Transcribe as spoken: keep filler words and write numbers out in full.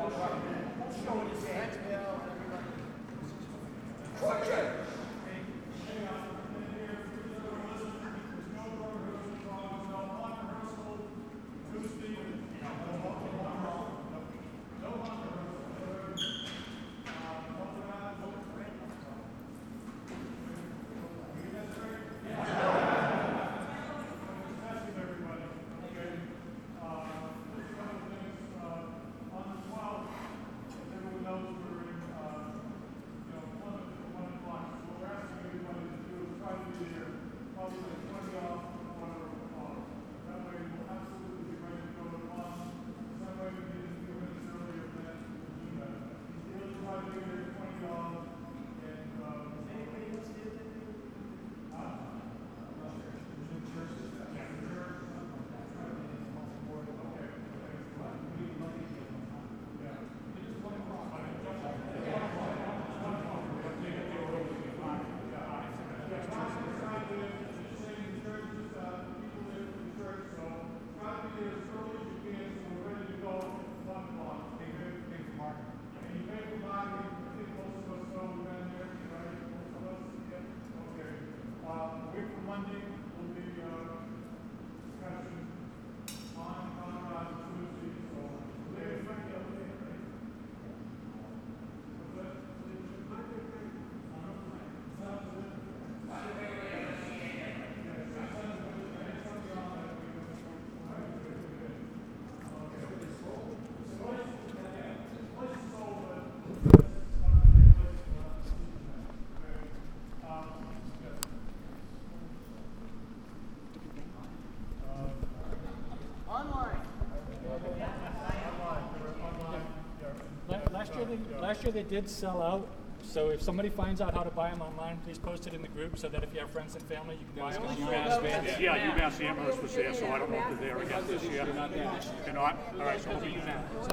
Last year they did sell out, so if somebody finds out how to buy them online, please post it in the group so that if you have friends and family, you can buy them. UMass Vans. Yeah, UMass Amherst was there, so I don't know if they're there again this year. They're not? All right, so we'll be UMass.